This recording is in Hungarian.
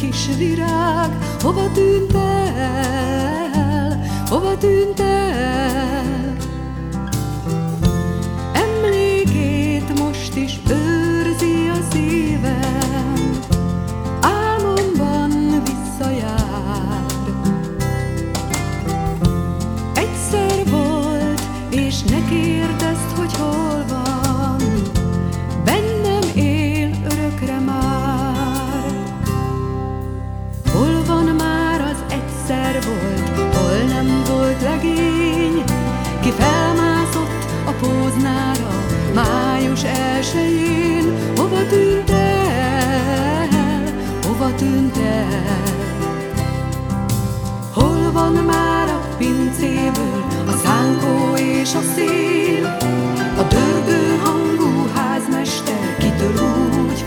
kis virág, hova tűnt el, hova tűnt el? Emlékét most is ő